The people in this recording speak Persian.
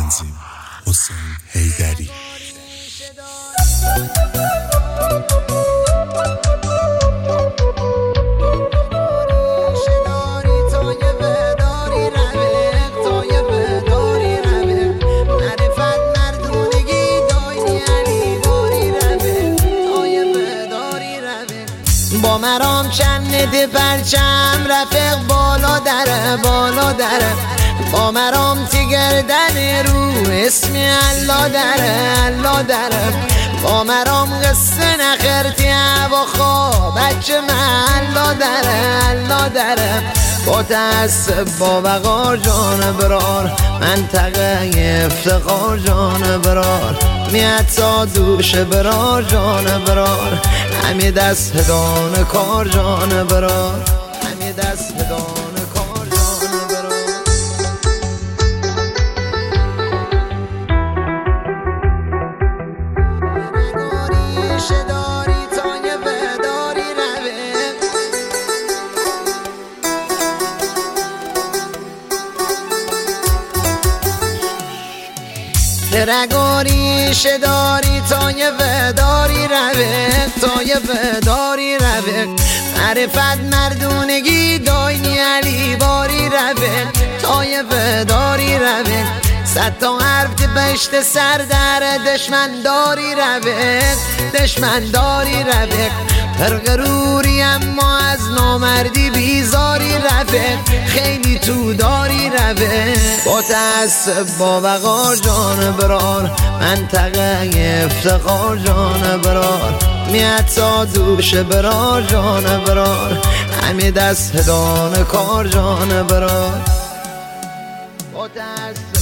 تنظیم حسین حیدری. با مرام چند پرچم رفیق بالا دره بالا دره، با مرام تگردن رو اسم الله دره الله دره، با مرام قصه نخرتی و خواب بچه محلا دره الله دره. با تأسف با وقار جان برار منطقه افتقار جان برار، میاد تا دوش برار جان برار، همی دست هدان کار جان برار، همی دست هدان کار جان برار. نگاری شداری تا یه بداری رگاری شداری تا یه وداری روه تا یه وداری روه، معرفت مردونگی داینی علی باری روه تا یه وداری روه، صد تا حرف بشت سر در دشمن داری روه دشمن داری روه، پرغروری اما از نامردی بیزاری روه، خیلی تو داری روه. با تأسف با وقار جان برار منطقه افتقار جان برار، میاد تا دوش برار جان برار، همی دست هدان کار جان برار. با تأسف